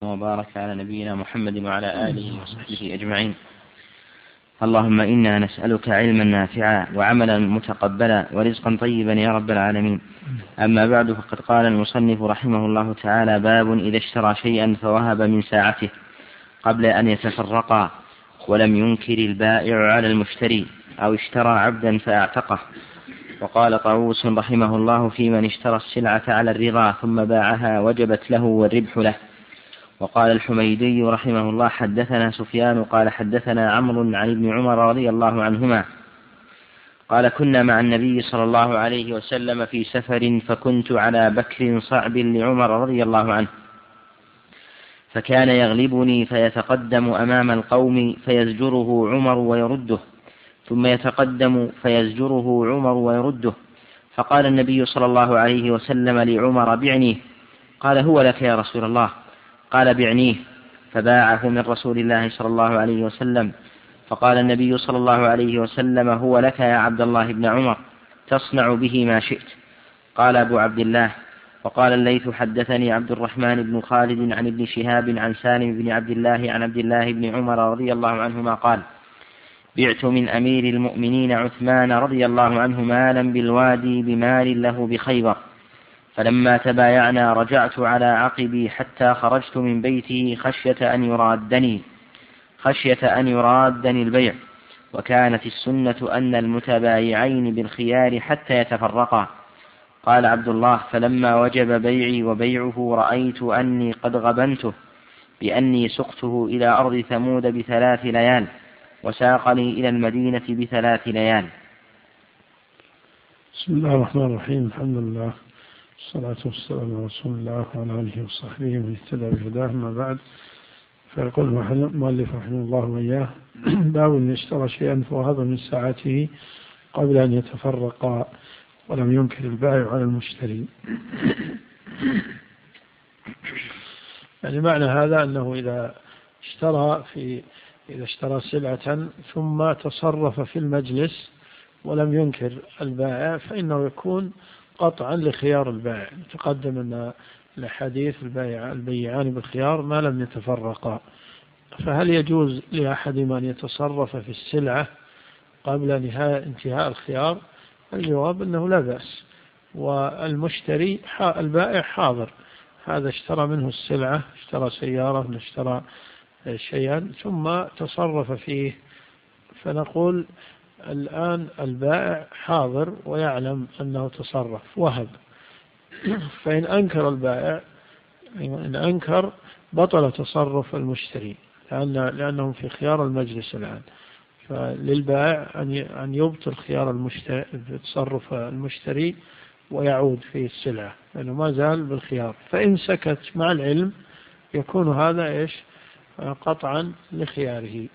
وبارك على نبينا محمد وعلى آله وصحبه أجمعين. اللهم إنا نسألك علما نافعا وعملا متقبلا ورزقا طيبا يا رب العالمين. أما بعد، فقد قال المصنف رحمه الله تعالى: باب إذا اشترى شيئا فوهب من ساعته قبل أن يتفرقا ولم ينكر البائع على المشتري، أو اشترى عبدا فأعتقه. وقال طاووس رحمه الله: في من اشترى السلعة على الرضا ثم باعها وجبت له والربح له. وقال الحميدي رحمه الله: حدثنا سفيان قال حدثنا عمرو عن ابن عمر رضي الله عنهما قال: كنا مع النبي صلى الله عليه وسلم في سفر، فكنت على بكر صعب لعمر رضي الله عنه، فكان يغلبني فيتقدم أمام القوم فيزجره عمر ويرده، ثم يتقدم فيزجره عمر ويرده. فقال النبي صلى الله عليه وسلم لعمر: بعنيه. قال: هو لك يا رسول الله. قال: بعنيه. فباعه من رسول الله صلى الله عليه وسلم. فقال النبي صلى الله عليه وسلم: هو لك يا عبد الله بن عمر، تصنع به ما شئت. قال أبو عبد الله: وقال الليث: حدثني عبد الرحمن بن خالد عن ابن شهاب عن سالم بن عبد الله عن عبد الله بن عمر رضي الله عنهما قال: بعت من أمير المؤمنين عثمان رضي الله عنه مالا بالوادي بمال له بخيبر، فلما تبايعنا رجعت على عقبي حتى خرجت من بيته خشية أن يرادني البيع، وكانت السنة أن المتبايعين بالخيار حتى يتفرقا. قال عبد الله: فلما وجب بيعي وبيعه رأيت أني قد غبنته بأني سقته إلى أرض ثمود ب3 ليال، وساقني إلى المدينة ب3 ليال. بسم الله الرحمن الرحيم. الحمد لله والصلاة والسلام على رسول الله وعلى آله وصحبه ومن اهتدى بهداه. أما بعد، فيقول المؤلف رحمه الله وإياه: باب إن اشترى شيئا فوهب من ساعته قبل أن يتفرقا ولم ينكر البائع على المشتري. يعني معنى هذا أنه إذا اشترى سلعة ثم تصرف في المجلس ولم ينكر البائع، فإنه يكون قطعا لخيار البائع. تقدم أن الحديث البيعان بالخيار ما لم يتفرقا. فهل يجوز لأحدهما أن يتصرف في السلعة قبل انتهاء الخيار؟ الجواب أنه لا بأس. والمشتري البائع حاضر، هذا اشترى منه السلعة، اشترى سيارة، اشترى شيئا ثم تصرف فيه، فنقول الآن البائع حاضر ويعلم أنه تصرف وهب. فإن أنكر البائع، إن أنكر بطل تصرف المشتري، لأنهم في خيار المجلس الآن. فللبائع أن يبطل خيار تصرف المشتري ويعود في السلعة، لأنه ما زال بالخيار. فإن سكت مع العلم يكون هذا قطعا لخياره،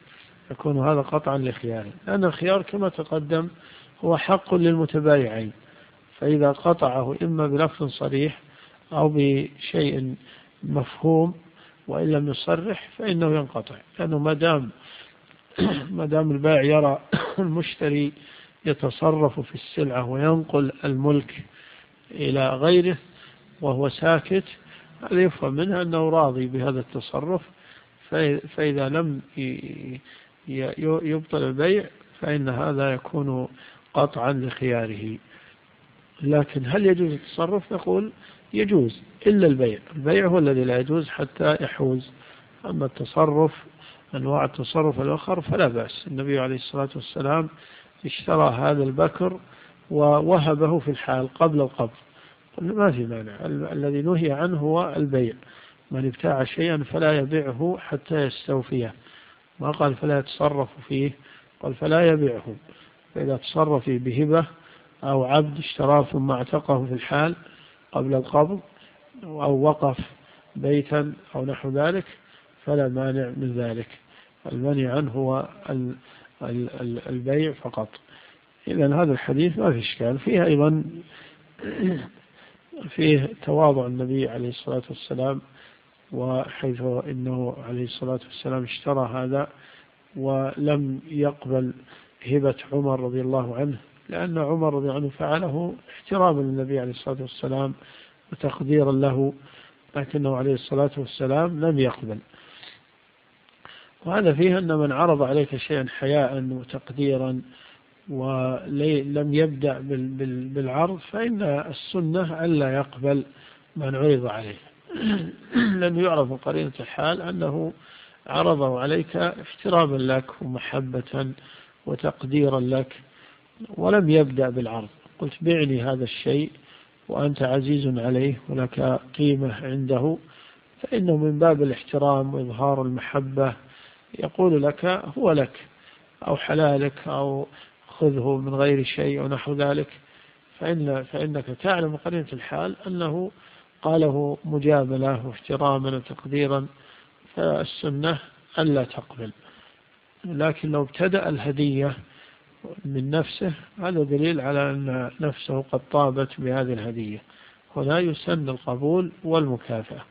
لأن الخيار كما تقدم هو حق للمتبايعين، فإذا قطعه إما بلفظ صريح أو بشيء مفهوم وإن لم يصرح فإنه ينقطع، لأنه ما دام البائع يرى المشتري يتصرف في السلعة وينقل الملك إلى غيره وهو ساكت، هذا يفهم منه أنه راضي بهذا التصرف. فإذا لم يبطل البيع فإن هذا يكون قطعا لخياره. لكن هل يجوز التصرف؟ نقول يجوز إلا البيع هو الذي لا يجوز حتى يحوز. أما التصرف، أنواع التصرف الآخر فلا بأس. النبي عليه الصلاة والسلام اشترى هذا البكر ووهبه في الحال قبل القبض، ما في مانع. الذي نهي عنه هو البيع. من ابتاع شيئا فلا يبيعه حتى يستوفيه، ما قال فلا يتصرف فيه، قال فلا يبيعه. فإذا تصرف بهبة أو عبد اشتراه ثم اعتقه في الحال قبل القبض، أو وقف بيتا أو نحو ذلك، فلا مانع من ذلك. المنع عنه هو البيع فقط. إذن هذا الحديث ما في إشكال فيه. أيضا فيه تواضع النبي عليه الصلاة والسلام، وحيث إنه عليه الصلاة والسلام اشترى هذا ولم يقبل هبة عمر رضي الله عنه، لأن عمر رضي الله عنه فعله احتراما للنبي عليه الصلاة والسلام وتقديرا له، لكنه عليه الصلاة والسلام لم يقبل. وهذا فيه أن من عرض عليك شيئا حياء وتقديرا ولم يبدأ بالعرض فإن السنة ألا يقبل من عرض عليه، لأنه يعرف من قرينة الحال أنه عرضه عليك احتراما لك ومحبة وتقديرا لك ولم يبدأ بالعرض. قلت بعني هذا الشيء وأنت عزيز عليه ولك قيمة عنده، فإنه من باب الاحترام وإظهار المحبة يقول لك هو لك أو حلالك أو خذه من غير شيء ونحو ذلك، فإنك تعلم قرينة الحال أنه قاله مجاملة واحتراما وتقديرا، فالسنة ألا تقبل. لكن لو ابتدأ الهدية من نفسه هذا دليل على أن نفسه قد طابت بهذه الهدية، هنا يسن القبول والمكافأة.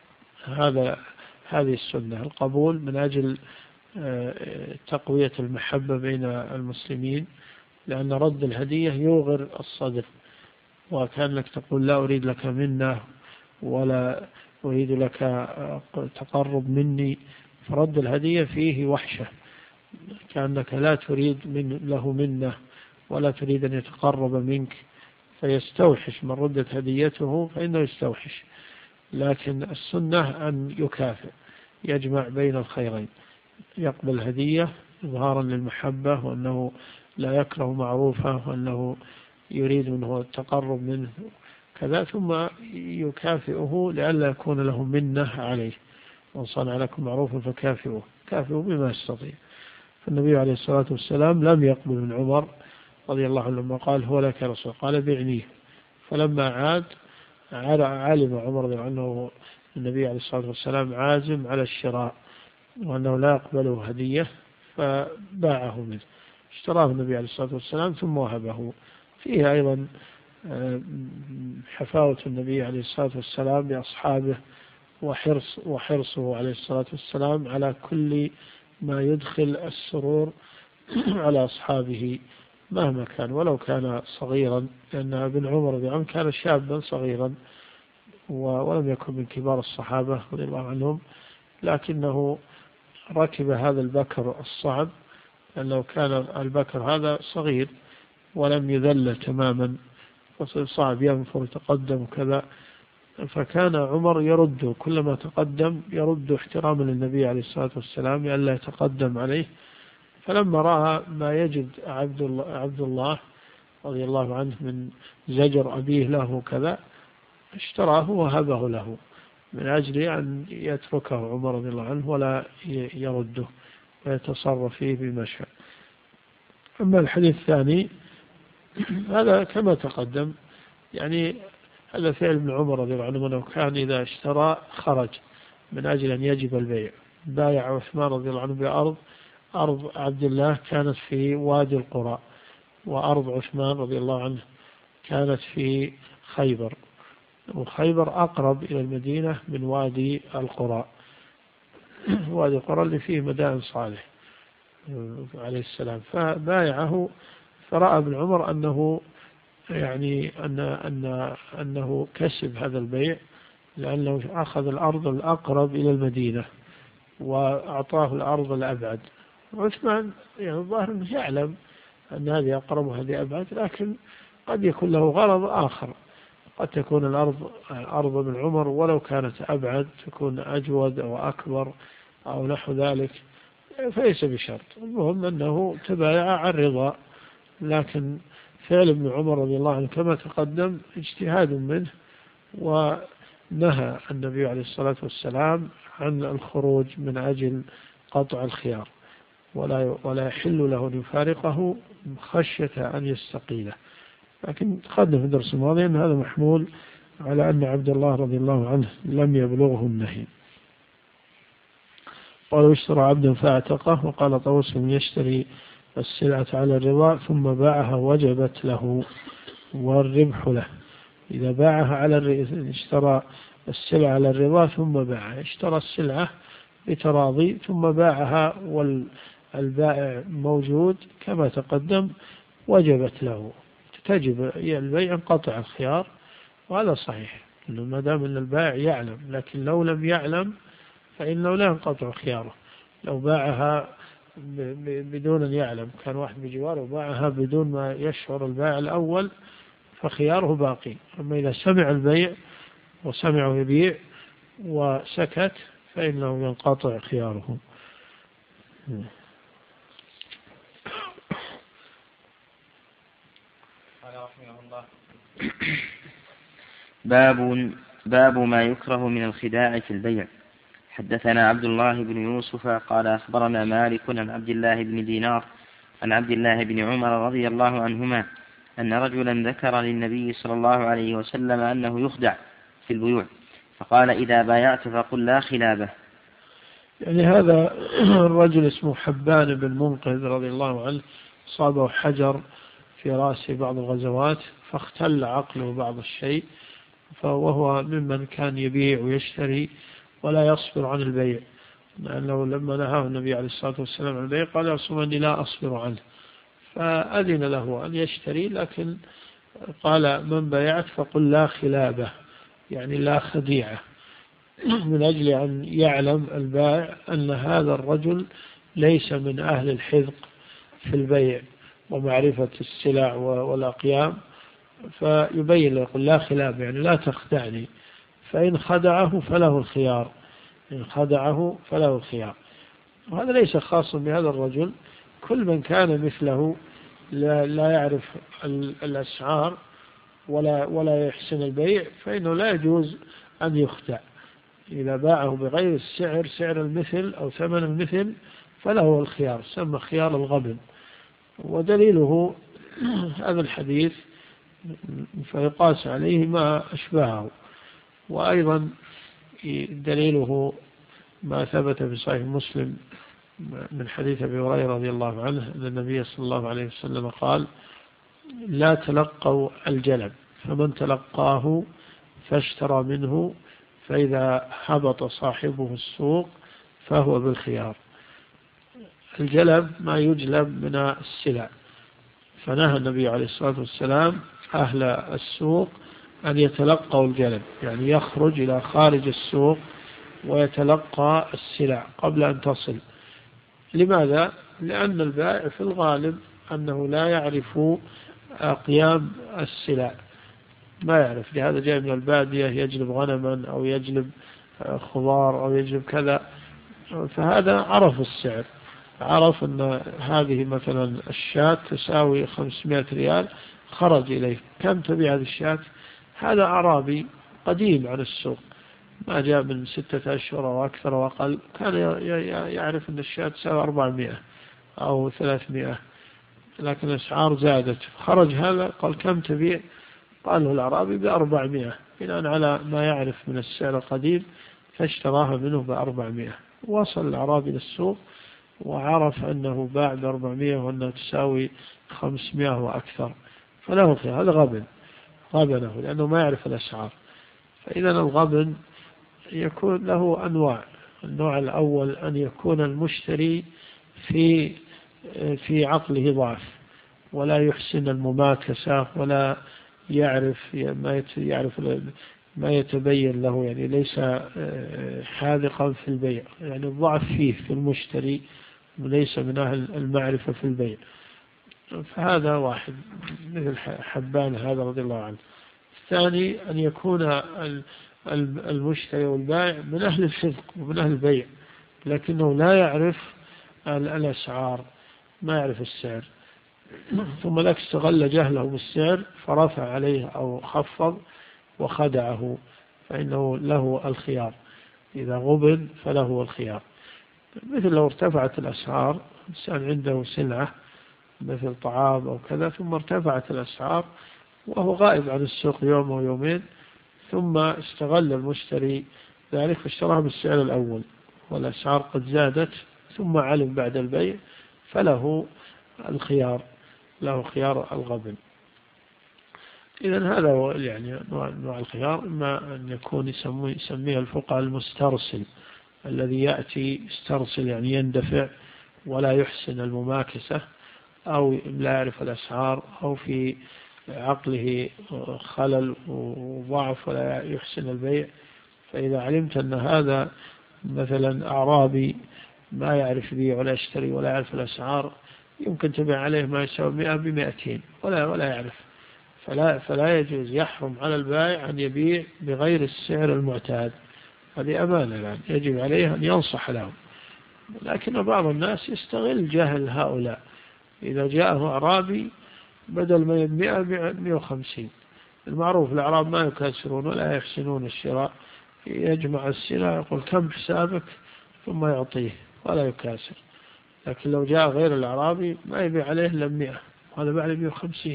هذه السنة، القبول من أجل تقوية المحبة بين المسلمين، لأن رد الهدية يوغر الصدر، وكأنك تقول لا أريد لك منه ولا أريد لك تقرب مني، فرد الهدية فيه وحشة، كأنك لا تريد له منه ولا تريد أن يتقرب منك، فيستوحش من ردت هديته فإنه يستوحش. لكن السنة أن يكافئ، يجمع بين الخيرين، يقبل هدية إظهارا للمحبة وأنه لا يكره معروفة وأنه يريد منه التقرب منه كذا، ثم يكافئه لئلا يكون له منة عليه. وإن صنع لكم معروفا فكافئوه، كافئوه بما يستطيع. فالنبي عليه الصلاة والسلام لم يقبل من عمر رضي الله عنه لما قال هو لك يا رسول، قال بعنيه. فلما عاد علم عمر رضي الله عنه النبي عليه الصلاة والسلام عازم على الشراء وأنه لا يقبله هدية، فباعه منه، اشتراه النبي عليه الصلاة والسلام ثم وهبه. فيه أيضا حفاوة النبي عليه الصلاة والسلام بأصحابه وحرصه عليه الصلاة والسلام على كل ما يدخل السرور على أصحابه مهما كان ولو كان صغيرا، لأن ابن عمر رضي الله عنه كان شابا صغيرا ولم يكن من كبار الصحابة رضي الله عنهم، لكنه ركب هذا البكر الصعب، لأنه كان البكر هذا صغير ولم يذل تماما فصعب ينفر يتقدم كذا، فكان عمر يرد كلما تقدم يرد احتراما للنبي عليه الصلاة والسلام لئلا يتقدم عليه. فلما رأى ما يجد عبد الله رضي الله عنه من زجر أبيه له كذا اشتراه وهبه له من أجل أن يتركه عمر رضي الله عنه ولا يرده ويتصرف فيه بما شاء. أما الحديث الثاني هذا كما تقدم، يعني هذا فعل ابن عمر رضي الله عنه أنه كان إذا اشترى خرج من أجل أن يجب البيع. بايع عثمان رضي الله عنه بأرض، أرض عبد الله كانت في وادي القرى، وأرض عثمان رضي الله عنه كانت في خيبر، وخيبر أقرب إلى المدينة من وادي القرى، وادي القرى اللي فيه مدائن صالح عليه السلام. فبايعه، فرأى ابن عمر أنه يعني أنه كسب هذا البيع، لأنه أخذ الأرض الأقرب إلى المدينة وأعطاه الأرض الأبعد. عثمان يعني الظاهر أنه يعلم أن هذه أقرب وهذه أبعد، لكن قد يكون له غرض آخر، قد تكون الأرض أرض من عمر ولو كانت أبعد تكون أجود أو أكبر أو نحو ذلك، فليس بشرط. المهم أنه تبايع عن رضا، لكن فعل ابن عمر رضي الله عنه كما تقدم اجتهاد منه، ونهى النبي عليه الصلاة والسلام عن الخروج من أجل قطع الخيار، ولا يحل له أن يفارقه خشية أن يستقيله. لكن تقدم في الدرس الماضي أن هذا محمول على أن عبد الله رضي الله عنه لم يبلغه النهي. قال اشترى عبدا فاعتقه، وقال طوس من يشتري السلعة على الرضا ثم باعها وجبت له والربح له. إذا باعها على اشترى السلعة على الرضا ثم باعها، اشترى السلعة بتراضي ثم باعها والبائع موجود كما تقدم وجبت له، تجب البيع قطع الخيار، وهذا صحيح. إنه ما دام أن البائع يعلم، لكن لو لم يعلم فإنه لا ينقطع خياره. لو باعها بدون أن يعلم، كان واحد بجواره وباعها بدون ما يشعر البائع الأول، فخياره باقي. أما إذا سمع البيع وسمعه يبيع وسكت فإنه ينقطع خياره. قال رحمه الله: باب ما يكره من الخداع في البيع. حدثنا عبد الله بن يوسف قال أخبرنا مالك عن عبد الله بن دينار عن عبد الله بن عمر رضي الله عنهما أن رجلا ذكر للنبي صلى الله عليه وسلم أنه يخدع في البيوع، فقال: إذا بايعت فقل لا خلابه. يعني هذا الرجل اسمه حبان بن منقذ رضي الله عنه، صابه حجر في رأسه بعض الغزوات فاختل عقله بعض الشيء، وهو ممن كان يبيع ويشتري ولا يصبر عن البيع، لأنه لما نهاه النبي عليه الصلاة والسلام عن البيع قال: أصلا أني لا أصبر عنه، فأذن له أن يشتري، لكن قال: من بايعت فقل لا خلابه، يعني لا خديعة، من أجل أن يعلم البائع أن هذا الرجل ليس من أهل الحذق في البيع ومعرفة السلع والأقيام، فيبين له يقول: لا خلاب، يعني لا تخدعني، فإن خدعه فله الخيار، إن خدعه فله الخيار. وهذا ليس خاصا بهذا الرجل، كل من كان مثله لا يعرف الأسعار ولا يحسن البيع فإنه لا يجوز أن يخدع. إذا باعه بغير السعر، سعر المثل أو ثمن المثل، فله الخيار، سمى خيار الغبن. ودليله هذا الحديث فيقاس عليه ما أشبهه. وأيضا دليله ما ثبت في صحيح مسلم من حديث أبي هريرة رضي الله عنه أن النبي صلى الله عليه وسلم قال: لا تلقوا الجلب، فمن تلقاه فاشترى منه فإذا هبط صاحبه السوق فهو بالخيار. الجلب ما يجلب من السلع، فنهى النبي عليه الصلاة والسلام أهل السوق أن يتلقوا الجلب، يعني يخرج إلى خارج السوق ويتلقى السلع قبل أن تصل. لماذا؟ لأن البائع في الغالب أنه لا يعرف قيام السلع، ما يعرف، لهذا جاء من البادية يجلب غنما أو يجلب خضار أو يجلب كذا، فهذا عرف السعر، عرف أن هذه مثلا الشاة تساوي 500 ريال، خرج إليه: كم تبيع هذه الشاة؟ هذا أعرابي قديم عن السوق، ما جاء من 6 أشهر أو أكثر وأقل، كان يعرف أن الشاة تساوي 400 أو 300، لكن الأسعار زادت، خرج هذا قال: كم تبيع؟ قال له الأعرابي: ب400، بناء على ما يعرف من السعر القديم فاشتراها منه ب400. وصل الأعرابي للسوق وعرف أنه باع ب400 وأنها تساوي 500 وأكثر، فله خيار. هذا غبنه لأنه ما يعرف الأسعار. فإذا الغبن يكون له أنواع. النوع الأول أن يكون المشتري في عقله ضعف، ولا يحسن المماكسة، ولا يعرف ما يتبين له، يعني ليس حاذقا في البيع، يعني الضعف فيه في المشتري وليس من أهل المعرفة في البيع. فهذا واحد مثل حبان هذا رضي الله عنه. الثاني أن يكون المشتري والبائع من أهل الحذق ومن أهل البيع، لكنه لا يعرف الأسعار، ما يعرف السعر، ثم لك استغل جهله بالسعر فرفع عليه أو خفض وخدعه، فإنه له الخيار. إذا غبن فله الخيار. مثل لو ارتفعت الأسعار، إنسان عنده سلعة مثل طعام أو كذا، ثم ارتفعت الأسعار وهو غائب عن السوق يوم أو يومين، ثم استغل المشتري ذلك فاشتراها بالسعر الأول والأسعار قد زادت، ثم علم بعد البيع، فله الخيار، له خيار الغبن. إذن هذا هو يعني نوع الخيار. إما أن يكون يسميه الفقهاء المسترسل، الذي يأتي يسترسل يعني يندفع ولا يحسن المماكسة، أو لا يعرف الأسعار، أو في عقله خلل وضعف ولا يحسن البيع، فإذا علمت أن هذا مثلا أعرابي ما يعرف يبيع ولا يشتري ولا يعرف الأسعار، يمكن تبيع عليه ما يساوي 100 ب200 ولا يعرف، فلا يجوز، يحرم على البائع أن يبيع بغير السعر المعتاد. هذه أمانة الآن يجب عليه أن ينصح لهم. لكن بعض الناس يستغل جهل هؤلاء، إذا جاءه أعرابي بدل ما ب100 ب150. المعروف الأعراب ما يكاسرون ولا يحسنون الشراء، يجمع السلع يقول كم حسابك ثم يعطيه ولا يكاسر. لكن لو جاء غير الأعرابي ما يبيع عليه إلا 100 وهذا باع له 150.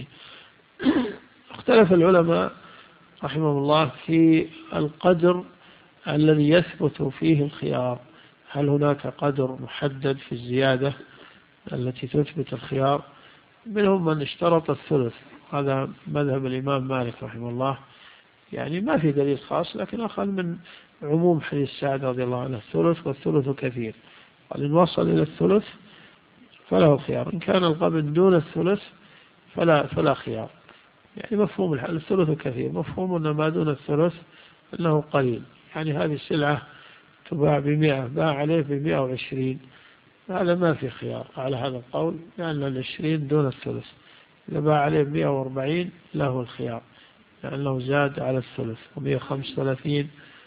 اختلف العلماء رحمه الله في القدر الذي يثبت فيه الخيار، هل هناك قدر محدد في الزيادة التي تثبت الخيار؟ منهم من اشترط الثلث، هذا مذهب الإمام مالك رحمه الله، يعني ما في دليل خاص لكن أخذ من عموم حديث سعد رضي الله عنه الثلث والثلث كثير، قال إن وصل إلى الثلث فله خيار، إن كان القبض دون الثلث فلا خيار. يعني مفهوم الثلث كثير، مفهوم أن ما دون الثلث أنه قليل، يعني هذه السلعة تباع ب100 باع عليه ب120، هذا ما في خيار على هذا القول، لأن 20 دون الثلث. إذا باع عليه 140 له الخيار لأنه زاد على الثلث، و135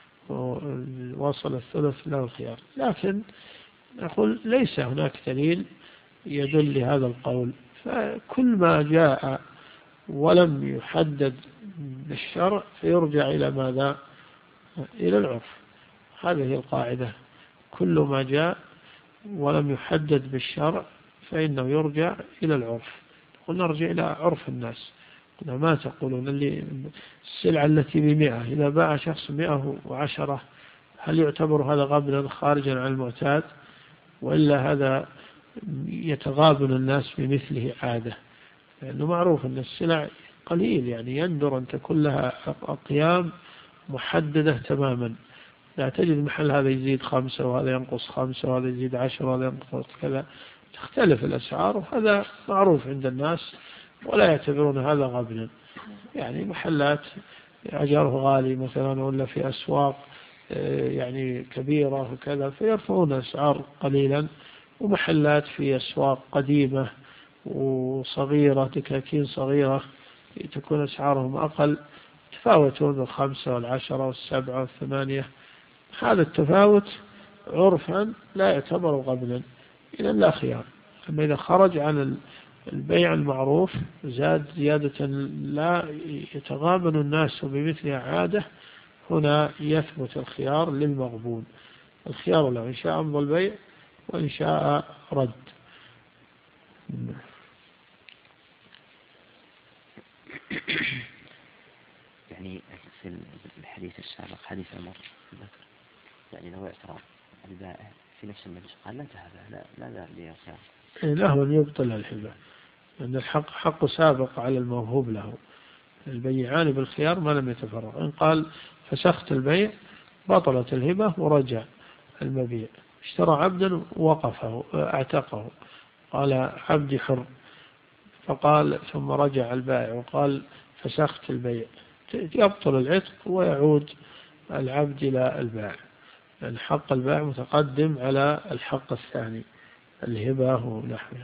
وصل الثلث له الخيار. لكن أقول ليس هناك دليل يدل لهذا القول، فكل ما جاء ولم يحدد بالشرع فيرجع إلى ماذا؟ إلى العرف. هذه هي القاعدة، كل ما جاء ولم يحدد بالشرع فإنه يرجع إلى العرف. ونرجع إلى عرف الناس، ما تقولون اللي السلعة التي ب100 إذا باع شخص 110 هل يعتبر هذا غبنا خارجا عن المعتاد، وإلا هذا يتغابن الناس بمثله عادة؟ لأنه معروف أن السلع قليل، يعني يندر أن تكون لها أقيام محددة تماما، لا تجد محل هذا يزيد 5 وهذا ينقص 5 وهذا يزيد 10 وهذا ينقص كذا، تختلف الأسعار، وهذا معروف عند الناس ولا يعتبرون هذا غبنا. يعني محلات أجاره غالي مثلا، ولا في أسواق يعني كبيرة وكذا فيرفعون أسعار قليلا، ومحلات في أسواق قديمة وصغيرة دكاكين صغيرة تكون أسعارهم أقل، تفاوتون 5 و10 و7 و8. هذا التفاوت عرفا لا يعتبر غبنا، إذا لا خيار. أما إذا خرج عن البيع المعروف زاد زيادة لا يتغابن الناس بمثلها عادة، هنا يثبت الخيار للمغبون، الخيار له إن شاء أمضى البيع وإن شاء رد. يعني في الحديث السابق حديث عمر ذكر يعني لو اعترض البائع في نفس المجلس قال لا تهبه لا ذا لي الخيار، له يبطل الهبة، لأن الحق حق سابق على الموهوب له، البيعان بالخيار ما لم يتفرق. إن قال فسخت البيع بطلت الهبة ورجع المبيع، اشترى عبدا ووقفه اعتقه قال عبدي حر، فقال ثم رجع البائع وقال فسخت البيع، يبطل العتق ويعود العبد إلى البائع، لأن حق البائع متقدم على الحق الثاني الهبة ونحوها.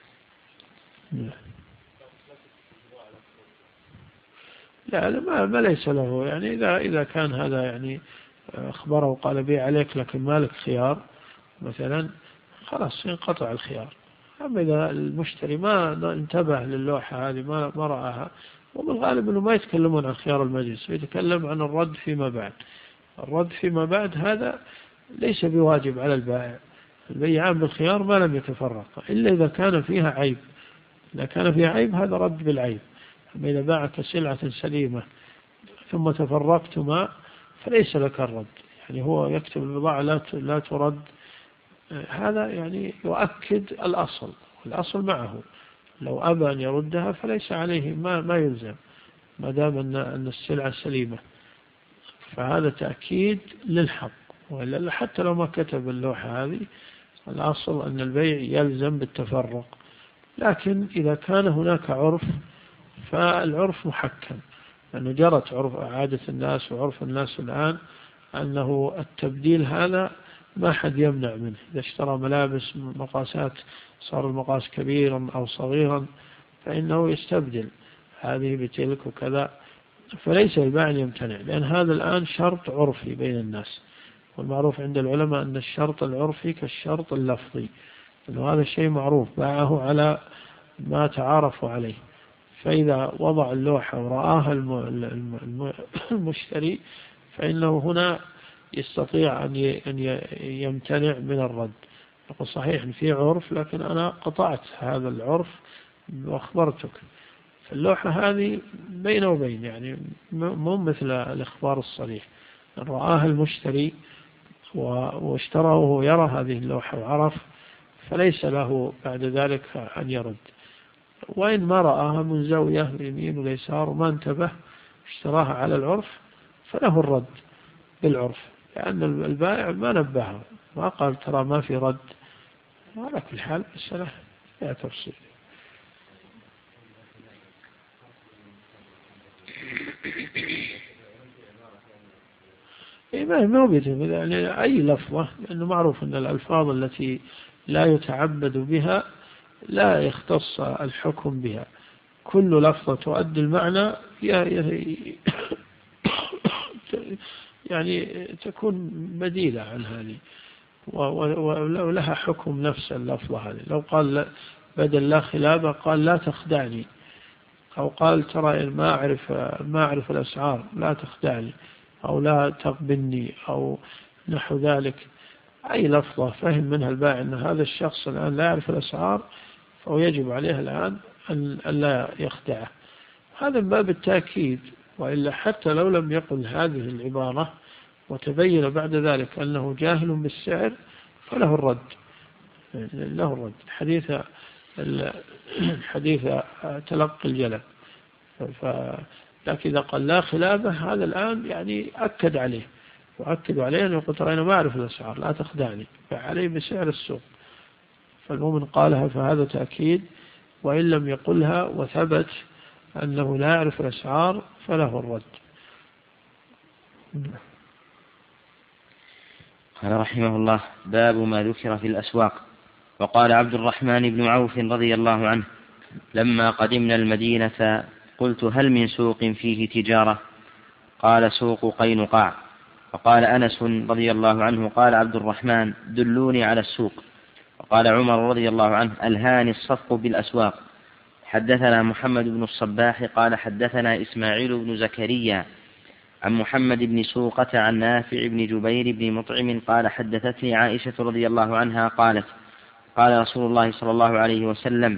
لا ما ليس له، يعني إذا كان هذا يعني أخبره وقال بيع عليك لكن مالك خيار مثلا، خلاص ينقطع الخيار. أما إذا المشتري ما انتبه للوحة هذه ما رآها، وبالغالب أنه ما يتكلمون عن خيار المجلس، يتكلم عن الرد فيما بعد. الرد فيما بعد هذا ليس بواجب على البائع، البيعان بالخيار ما لم يتفرق إلا إذا كان فيها عيب، إذا كان فيها عيب هذا رد بالعيب. أما إذا باعك سلعة سليمة ثم تفرقتما فليس لك الرد، يعني هو يكتب البضاعة لا ترد، هذا يعني يؤكد الأصل معه، لو أبى أن يردها فليس عليه ما يلزم ما دام أن السلعة سليمة، فهذا تأكيد للحق. وإلا حتى لو ما كتب اللوحة هذه الأصل أن البيع يلزم بالتفرق. لكن إذا كان هناك عرف فالعرف محكم، لأنه جرت عادة الناس وعرف الناس الآن أنه التبديل هذا ما حد يمنع منه. إذا اشترى ملابس مقاسات صار المقاس كبيرا أو صغيرا فإنه يستبدل هذه بتلك وكذا، فليس البائع يمتنع، لأن هذا الآن شرط عرفي بين الناس. والمعروف عند العلماء أن الشرط العرفي كالشرط اللفظي، أنه هذا الشيء معروف باعه على ما تعارفوا عليه. فإذا وضع اللوحة ورآها المشتري فإنه هنا يستطيع أن يمتنع من الرد، يقول صحيح في عرف لكن أنا قطعت هذا العرف وأخبرتك. فاللوحة هذه بين وبين، يعني مو مثل الإخبار الصريح. إن رآها المشتري واشتراه وهو يرى هذه اللوحة وعرف فليس له بعد ذلك أن يرد. وإن ما رآها من زاوية اليمين واليسار وما انتبه اشتراها على العرف فله الرد بالعرف، لأن البائع ما نبهه، ما قال ترى ما في رد. على كل حال السنة لا تفصيل. ما هو بيتم يعني أي لفظة، لأنه معروف أن الألفاظ التي لا يتعبد بها لا يختص الحكم بها. كل لفظة تؤدي المعنى يعني تكون بديلة عن هذه ولها حكم نفس اللفظة هذه. لو قال بدل لا خلابة قال لا تخدعني، أو قال ترى ما أعرف الأسعار لا تخدعني، أو لا تقبلني، أو نحو ذلك. أي لفظة فهم منها البائع أن هذا الشخص الآن لا يعرف الأسعار فهو يجب عليه الآن أن لا يخدعه. هذا من باب التأكيد، وإلا حتى لو لم يقل هذه العبارة وتبين بعد ذلك أنه جاهل بالسعر فله الرد، له الرد. حديث تلقي الجلب. لكن إذا قال لا خلابة هذا الآن يعني أكد عليه، وأكد عليه أنه قلت أنا ما أعرف الأسعار لا تخدعني، فعليه بسعر السوق. فالمؤمن قالها فهذا تأكيد، وإن لم يقلها وثبت أنه لا يعرف الأسعار فله الرد. قال رحمه الله: باب ما ذكر في الأسواق. وقال عبد الرحمن بن عوف رضي الله عنه: لما قدمنا المدينة قلت هل من سوق فيه تجارة؟ قال سوق قينقاع. فقال أنس رضي الله عنه: قال عبد الرحمن دلوني على السوق. وقال عمر رضي الله عنه: ألهاني الصفق بالأسواق. حدثنا محمد بن الصباح قال حدثنا إسماعيل بن زكريا عن محمد بن سوقة عن نافع بن جبير بن مطعم قال حدثتني عائشة رضي الله عنها قالت: قال رسول الله صلى الله عليه وسلم: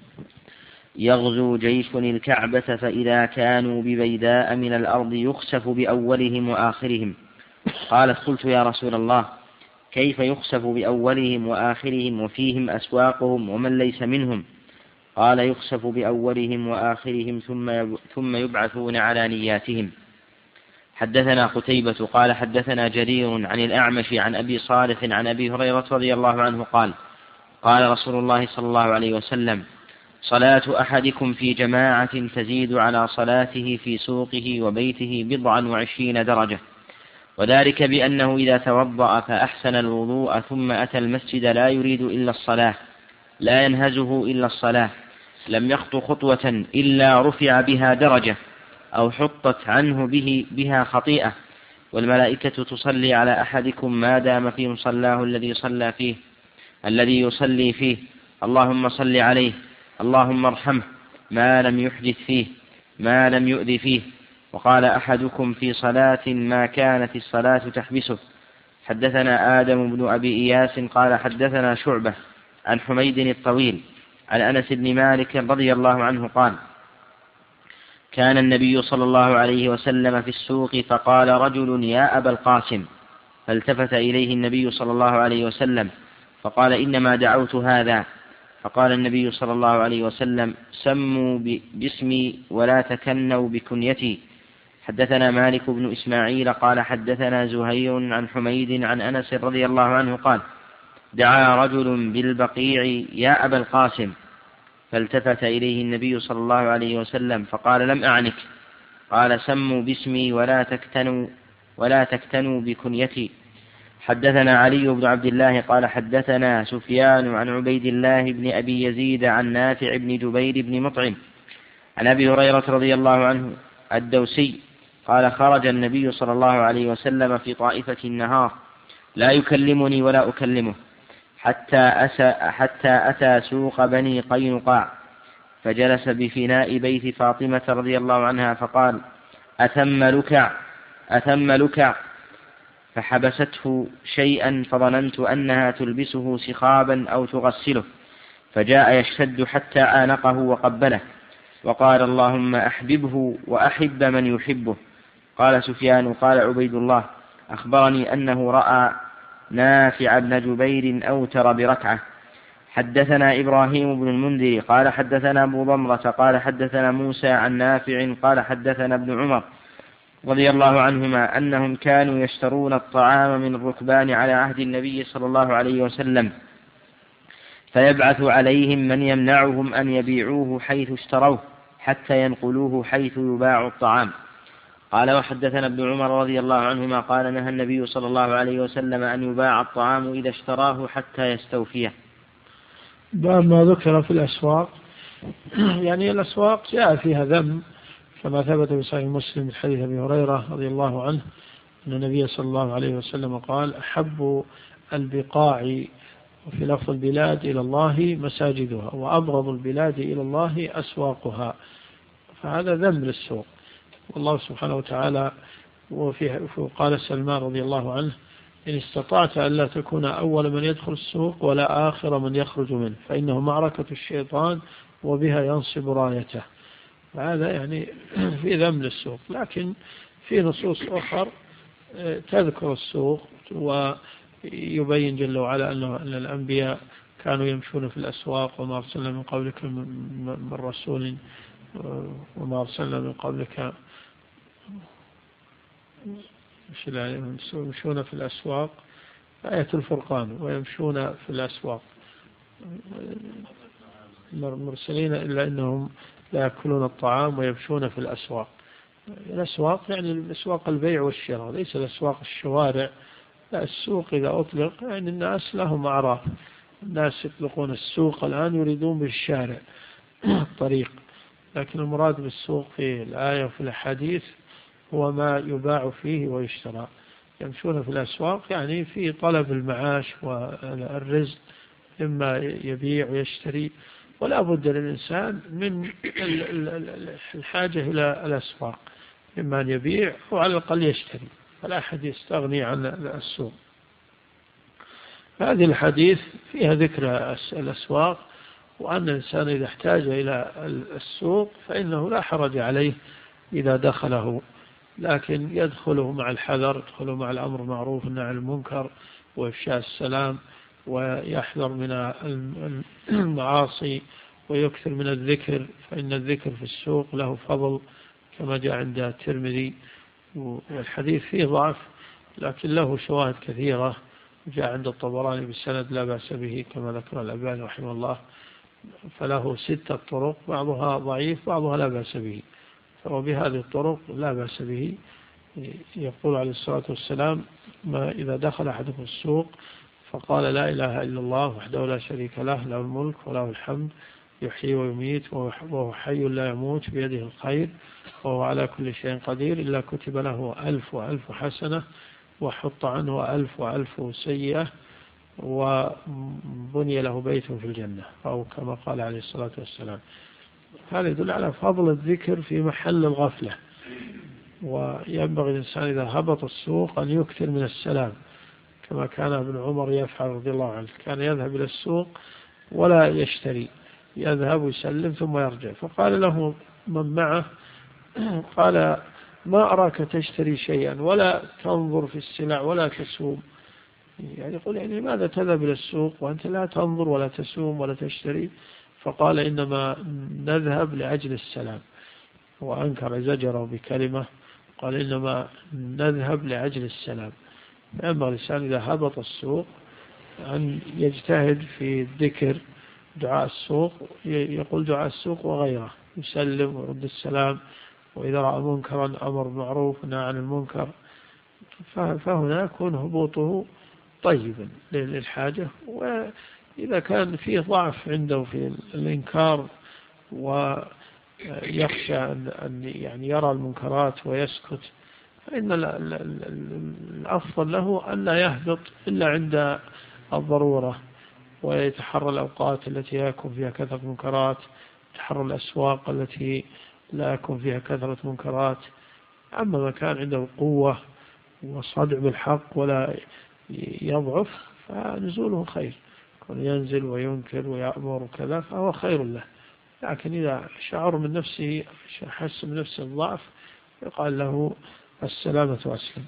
يغزو جيش الكعبة فإذا كانوا ببيداء من الأرض يخسف بأولهم وآخرهم. قالت: قلت يا رسول الله كيف يخسف بأولهم وآخرهم وفيهم أسواقهم ومن ليس منهم؟ قال: يخسف بأولهم وآخرهم ثم يبعثون على نياتهم. حدثنا قتيبة قال حدثنا جرير عن الأعمش عن أبي صالح عن أبي هريرة رضي الله عنه قال: قال رسول الله صلى الله عليه وسلم: صلاة أحدكم في جماعة تزيد على صلاته في سوقه وبيته 27 درجة، وذلك بأنه إذا توضأ فأحسن الوضوء ثم أتى المسجد لا يريد إلا الصلاة، لا ينهزه إلا الصلاة، لم يخط خطوة إلا رفع بها درجة أو حطت عنه بها خطيئة، والملائكة تصلي على أحدكم ما دام في مصلاه الذي يصلي فيه، اللهم صل عليه، اللهم ارحمه، ما لم يحدث فيه، ما لم يؤذ فيه. وقال أحدكم في صلاة ما كانت الصلاة تحبسه. حدثنا آدم بن أبي إياس قال حدثنا شعبة عن حميد الطويل عن أنس بن مالك رضي الله عنه قال: كان النبي صلى الله عليه وسلم في السوق فقال رجل: يا أبا القاسم، فالتفت إليه النبي صلى الله عليه وسلم فقال: إنما دعوت هذا. فقال النبي صلى الله عليه وسلم: سموا باسمي ولا تكنوا بكنيتي. حدثنا مالك بن إسماعيل قال حدثنا زهير عن حميد عن أنس رضي الله عنه قال: دعا رجل بالبقيع: يا أبا القاسم، فالتفت إليه النبي صلى الله عليه وسلم فقال: لم أعنك. قال: سموا باسمي ولا تكتنوا بكنيتي. حدثنا علي بن عبد الله قال حدثنا سفيان عن عبيد الله بن أبي يزيد عن نافع بن جبير بن مطعم عن أبي هريرة رضي الله عنه الدوسي قال: خرج النبي صلى الله عليه وسلم في طائفة النهار لا يكلمني ولا أكلمه حتى أتى سوق بني قينقاع فجلس بفناء بيت فاطمة رضي الله عنها فقال: أثم لكع. فحبسته شيئا فظننت أنها تلبسه سخابا أو تغسله، فجاء يشتد حتى آنقه وقبله وقال: اللهم أحببه وأحب من يحبه. قال سفيان: قال عبيد الله: أخبرني أنه رأى نافع بن جبير أوتر بركعة. حدثنا إبراهيم بن المنذر قال حدثنا أبو ضمرة قال حدثنا موسى عن نافع قال حدثنا ابن عمر رضي الله عنهما أنهم كانوا يشترون الطعام من الركبان على عهد النبي صلى الله عليه وسلم، فيبعث عليهم من يمنعهم أن يبيعوه حيث اشتروه حتى ينقلوه حيث يباع الطعام. قال: وحدثنا ابن عمر رضي الله عنهما قال: نهى النبي صلى الله عليه وسلم أن يباع الطعام إذا اشتراه حتى يستوفيه. باب ما ذكر في الأسواق، يعني الأسواق جاء فيها ذم كما ثبت في صحيح مسلم من حديث أبي هريرة رضي الله عنه أن النبي صلى الله عليه وسلم قال: أحب البقاع وفي لفظ البلاد إلى الله مساجدها وأبغض البلاد إلى الله أسواقها. فهذا ذم للسوق، والله سبحانه وتعالى وقال سلمان رضي الله عنه: إن استطعت أن لا تكون أول من يدخل السوق ولا آخر من يخرج منه فإنه معركة الشيطان وبها ينصب رايته. هذا يعني في ذم للسوق، لكن في نصوص أخرى تذكر السوق ويبين جل وعلا أن الأنبياء كانوا يمشون في الأسواق وما أرسلنا من قبلك من رسول وما أرسلنا من قبلك يمشون في الأسواق، آية الفرقان، ويمشون في الأسواق مرسلين إلا أنهم لا يأكلون الطعام ويمشون في الأسواق. الأسواق يعني الأسواق البيع والشراء، ليس الأسواق الشوارع. لا، السوق إذا أطلق يعني الناس لهم أعراف، الناس يطلقون السوق الآن يريدون بالشارع الطريق، لكن المراد بالسوق في الآية وفي الحديث هو ما يباع فيه ويشترى. يمشون في الأسواق يعني في طلب المعاش والرزق، إما يبيع ويشتري، ولا بد للإنسان من الحاجة إلى الأسواق، إما أن يبيع أو على الأقل يشتري، فلا أحد يستغني عن السوق. هذه الحديث فيها ذكر الأسواق، وأن الإنسان إذا احتاج إلى السوق فإنه لا حرج عليه إذا دخله، لكن يدخله مع الحذر، يدخله مع الأمر معروف والنهي عن المنكر وإفشاء السلام، ويحذر من المعاصي ويكثر من الذكر، فإن الذكر في السوق له فضل كما جاء عند الترمذي، والحديث فيه ضعف لكن له شواهد كثيرة، جاء عند الطبراني بالسند لا بأس به كما ذكر الألباني رحمه الله، فله 6 طرق، بعضها ضعيف بعضها لا بأس به، وبهذه الطرق لا بأس به. يقول عليه الصلاة والسلام: ما إذا دخل أحدكم السوق فقال لا إله إلا الله وحده لا شريك له، له الملك وله الحمد يحيي ويميت وهو حي لا يموت بيده الخير وهو على كل شيء قدير، إلا كتب له 1000 حسنة وحط عنه 1000 سيئة وبني له بيت في الجنة، أو كما قال عليه الصلاة والسلام. هذا يدل على فضل الذكر في محل الغفلة، وينبغي الإنسان إذا هبط السوق أن يكثر من السلام كما كان ابن عمر يفعل رضي الله عنه، كان يذهب إلى السوق ولا يشتري، يذهب ويسلم ثم يرجع. فقال له من معه: قال ما أراك تشتري شيئا ولا تنظر في السلع ولا تسوم، يعني يقول يعني لماذا تذهب إلى السوق وأنت لا تنظر ولا تسوم ولا تشتري؟ فقال إنما نذهب لأجل السلام، وأنكر زجره بكلمة، قال إنما نذهب لأجل السلام. فأما الإنسان إذا هبط السوق أن يجتهد في الذكر دعاء السوق يقول دعاء السوق وغيره، يسلم ويرد السلام، وإذا رأى منكرا أمر بالمعروف ونهى عن المنكر. فهنا يكون هبوطه طيبا للحاجة. وإذا كان فيه ضعف عنده في الإنكار ويخشى أن يعني يرى المنكرات ويسكت، فإن الأفضل له أن لا يهبط إلا عند الضرورة، ويتحرى الأوقات التي يكون فيها كثرة منكرات، يتحرى الأسواق التي لا يكون فيها كثرة منكرات. أما ما كان عنده قوة وصدع بالحق ولا يضعف فنزوله خير، يكون ينزل وينكر ويأمر وكذا فهو خير له. لكن إذا شعر من نفسه، حس من نفسه الضعف، يقال له السلامة أسلم.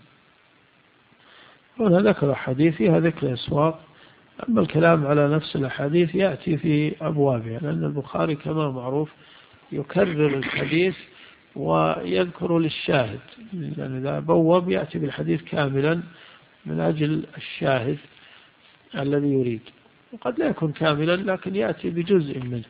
هنا ذكر حديث فيها ذكر الأسواق. أما الكلام على نفس الحديث يأتي في أبوابها، لأن البخاري كما معروف يكرر الحديث ويذكر للشاهد، لأن إذا بوب يأتي بالحديث كاملا من أجل الشاهد الذي يريد، وقد لا يكون كاملا لكن يأتي بجزء منه،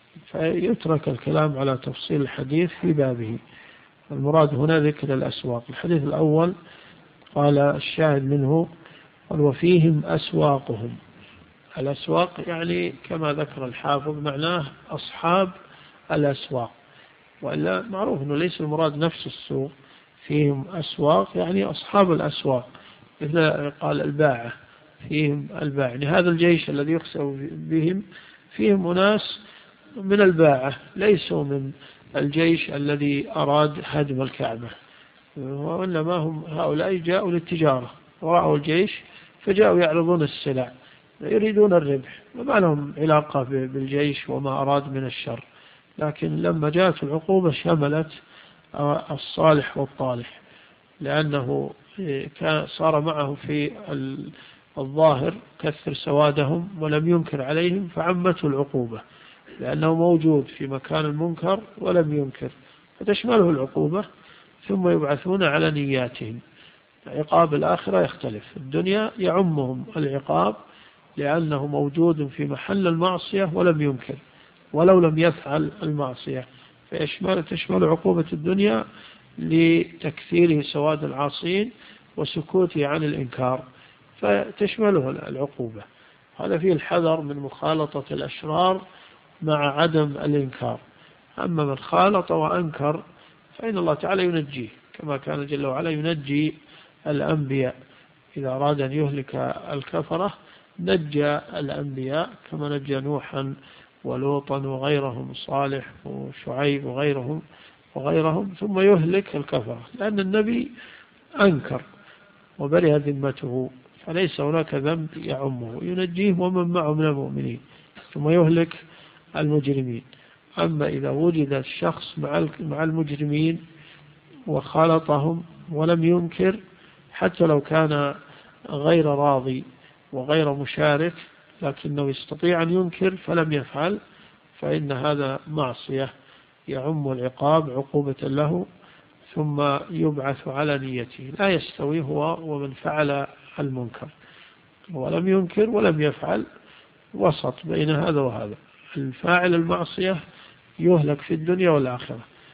فيترك الكلام على تفصيل الحديث في بابه. المراد هنا ذكر الأسواق. الحديث الأول قال الشاهد منه قال وفيهم أسواقهم. الأسواق يعني كما ذكر الحافظ معناه أصحاب الأسواق، وإلا معروف أنه ليس المراد نفس السوق. فيهم أسواق يعني أصحاب الأسواق، مثل قال الباعة، فيهم الباعة، يعني هذا الجيش الذي يقسم بهم فيهم أناس من الباعة، ليسوا من الجيش الذي أراد هدم الكعبة، وإنما هم هؤلاء جاءوا للتجارة ورأوا الجيش فجاءوا يعرضون السلع يريدون الربح، وما لهم علاقة بالجيش وما أراد من الشر. لكن لما جاءت العقوبة شملت الصالح والطالح، لأنه صار معه في الظاهر كثر سوادهم ولم ينكر عليهم فعمته العقوبة، لأنه موجود في مكان المنكر ولم ينكر فتشمله العقوبة. ثم يبعثون على نياتهم. عقاب الآخرة يختلف، الدنيا يعمهم العقاب لأنه موجود في محل المعصية ولم ينكر ولو لم يفعل المعصية، تشمل عقوبة الدنيا لتكثيره سواد العاصين وسكوته عن الإنكار، فتشمله العقوبة. هذا فيه الحذر من مخالطة الأشرار مع عدم الإنكار. أما من خالط وأنكر فإن الله تعالى ينجيه، كما كان جل وعلا ينجي الأنبياء إذا أراد أن يهلك الكفرة نجى الأنبياء، كما نجى نوحا ولوطا وغيرهم، صالح وشعيب وغيرهم ثم يهلك الكفرة، لأن النبي أنكر وبرئ ذمته، فليس هناك ذنب يعمه، ينجيه ومن معه من المؤمنين ثم يهلك المجرمين. أما إذا وجد الشخص مع المجرمين وخالطهم ولم ينكر حتى لو كان غير راضي وغير مشارك لكنه يستطيع أن ينكر فلم يفعل، فإن هذا معصية يعم العقاب عقوبة له، ثم يبعث على نيته. لا يستوي هو ومن فعل المنكر ولم ينكر ولم يفعل، وسط بين هذا وهذا. الفاعل المعصية يهلك في الدنيا والآخرة،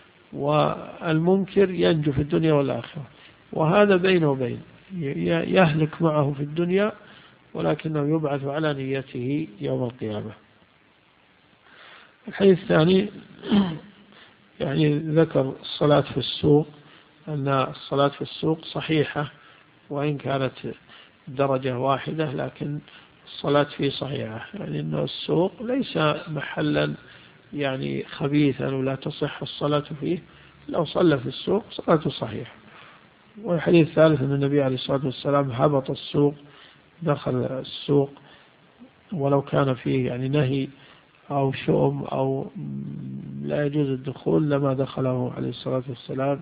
والمنكر ينجو في الدنيا والآخرة، وهذا بينه وبين يهلك معه في الدنيا ولكنه يبعث على نيته يوم القيامة. الحديث الثاني يعني ذكر الصلاة في السوق، أن الصلاة في السوق صحيحة وإن كانت درجة واحدة، لكن الصلاة فيه صحيحة، يعني أن السوق ليس محلا يعني خبيثا ولا تصح الصلاة فيه، لو صلى في السوق صلاته صحيحة. والحديث الثالث أن النبي عليه الصلاة والسلام هبط السوق، دخل السوق ولو كان فيه يعني نهي أو شؤم أو لا يجوز الدخول لما دخله عليه الصلاة والسلام.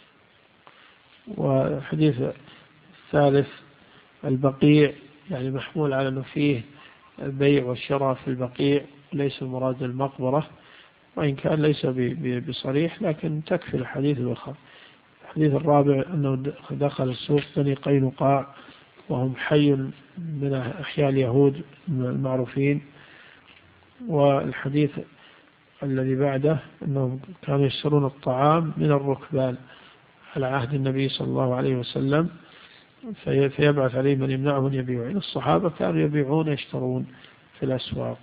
والحديث الثالث البقيع، يعني محمول على أنه فيه البيع والشراء في البقيع، ليس مراد المقبرة، وإن كان ليس بصريح لكن تكفي الحديث الآخر. الحديث الرابع أنه دخل السوق بني قينقاع وهم حي من أحياء اليهود المعروفين، والحديث الذي بعده أنهم كانوا يشترون الطعام من الركبان على عهد النبي صلى الله عليه وسلم، فيبعث عليه من يمنعهم يبيعون. الصحابة كانوا يبيعون يشترون في الأسواق.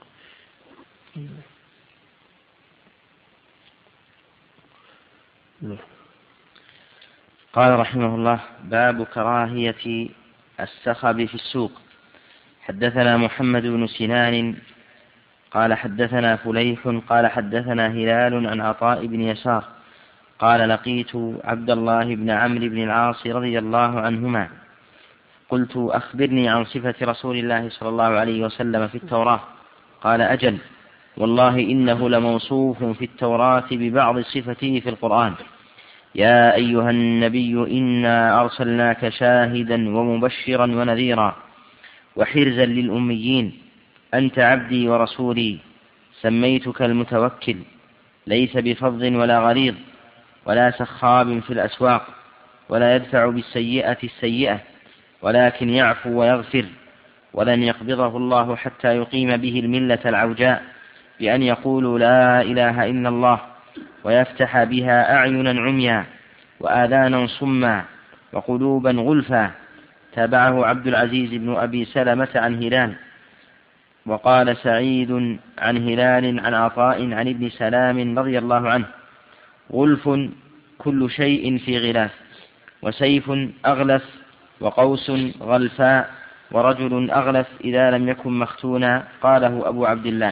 قال رحمه الله: باب كراهية السخب في السوق. حدثنا محمد بن سنان قال حدثنا فليح قال حدثنا هلال عن عطاء بن يسار قال: لقيت عبد الله بن عمرو بن العاص رضي الله عنهما، قلت: أخبرني عن صفة رسول الله صلى الله عليه وسلم في التوراة. قال: أجل، والله إنه لموصوف في التوراة ببعض صفته في القرآن: يا أيها النبي إنا أرسلناك شاهدا ومبشرا ونذيرا وحرزا للأميين، أنت عبدي ورسولي، سميتك المتوكل، ليس بفظ ولا غليظ ولا سخاب في الأسواق، ولا يدفع بالسيئة السيئة، ولكن يعفو ويغفر، ولن يقبضه الله حتى يقيم به الملة العوجاء بأن يقولوا لا إله إلا الله، ويفتح بها أعينا عميا وآذانا صما وقلوبا غلفا. تابعه عبد العزيز بن أبي سلمة عن هلال. وقال سعيد عن هلال عن عطاء عن ابن سلام رضي الله عنه: غلف كل شيء في غلاف، وسيف أغلف، وقوس غلفاء، ورجل أغلف إذا لم يكن مختونا. قاله أبو عبد الله.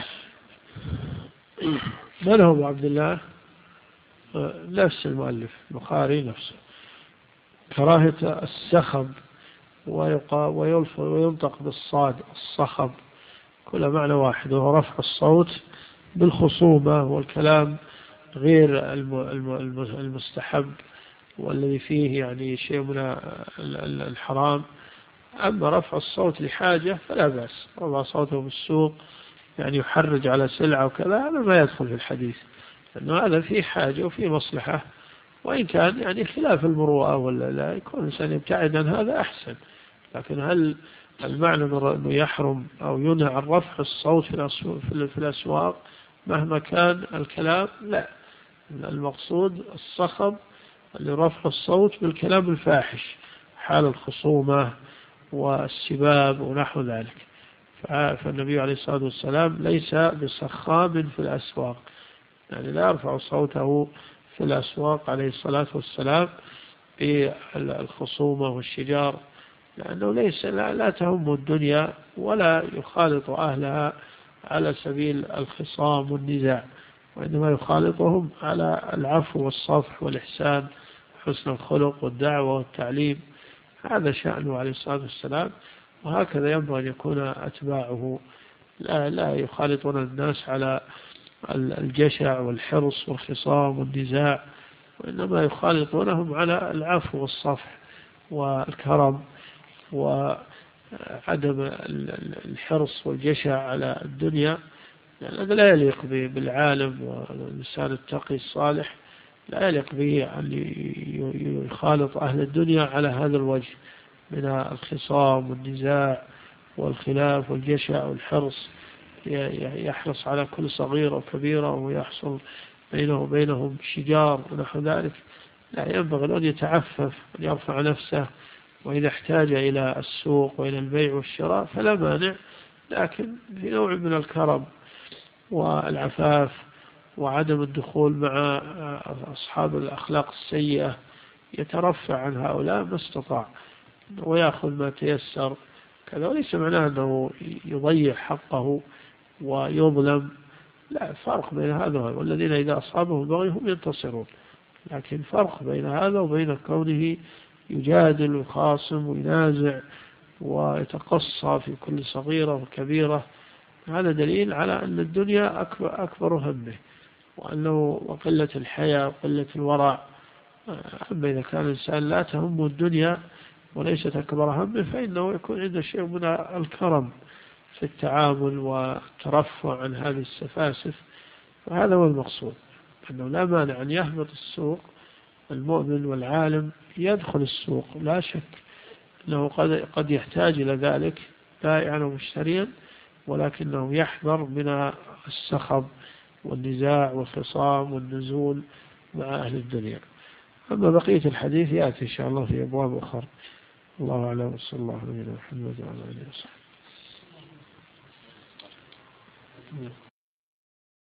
من هو أبو عبد الله؟ نفس المؤلف البخاري نفسه. كراهة السخب، وينطق بالصاد الصخب، كل معنى واحد، وهو رفع الصوت بالخصومة والكلام غير المستحب والذي فيه يعني شيء من الحرام. أما رفع الصوت لحاجة فلا بأس، رفع صوته بالسوق يعني يحرج على سلعة وكذا، هذا ما يدخل في الحديث، لأنه هذا فيه حاجة وفيه مصلحة، وإن كان يعني خلاف المروءة ولا لا، يكون الإنسان يبتعد عن هذا أحسن. لكن هل المعنى أنه يحرم أو ينهى عن رفع الصوت في الأسواق مهما كان الكلام؟ لا، المقصود الصخب اللي رفع الصوت بالكلام الفاحش حال الخصومة والسباب ونحو ذلك. فالنبي عليه الصلاة والسلام ليس بسخاب في الأسواق، يعني لا يرفع صوته في الأسواق عليه الصلاة والسلام بالخصومة والشجار، لأنه لا تهم الدنيا ولا يخالط أهلها على سبيل الخصام والنزاع، وإنما يخالطهم على العفو والصفح والإحسان، حسن الخلق والدعوة والتعليم. هذا شأنه عليه الصلاة والسلام، وهكذا ينبغي أن يكون أتباعه، لا يخالطون الناس على الجشع والحرص والخصام والنزاع، وإنما يخالطونهم على العفو والصفح والكرم وعدم الحرص والجشع على الدنيا، لأن هذا لا يليق بالعالم والإنسان التقي الصالح، لا يليق به أن يخالط أهل الدنيا على هذا الوجه من الخصام والنزاع والخلاف والجشع والحرص، يحرص على كل صغيرة وكبيرة ويحصل بينه وبينهم شجار ونحو ذلك. لا، ينبغي أن يتعفف أن يرفع نفسه، وإذا احتاج إلى السوق وإلى البيع والشراء فلا مانع، لكن في نوع من الكرم والعفاف وعدم الدخول مع أصحاب الأخلاق السيئة، يترفع عن هؤلاء ما استطاع ويأخذ ما تيسر كذا. وليس معناه أنه يضيع حقه ويظلم، لا، فرق بين هذا وهذا، والذين إذا أصابهم البغي هم ينتصرون، لكن فرق بين هذا وبين كونه يجادل ويخاصم وينازع ويتقصى في كل صغيرة وكبيرة. هذا دليل على أن الدنيا أكبر همه، وأنه وقلة الحياة وقلة الورع. أما إذا كان الإنسان لا تهمه الدنيا وليست أكبر همه، فإنه يكون عنده شيء من الكرم في التعامل والترفع عن هذه السفاسف. وهذا هو المقصود، أنه لا مانع أن يهبط السوق المؤمن والعالم، يدخل السوق، لا شك أنه قد يحتاج إلى ذلك بائعا ومشتريا، ولكنه يحذر من السخب والنزاع والخصام والنزول مع أهل الدنيا. أما بقية الحديث يأتي إن شاء الله في أبواب أخرى. الله أعلم، صلى الله عليه وسلم محمد وعلى آله وصحبه.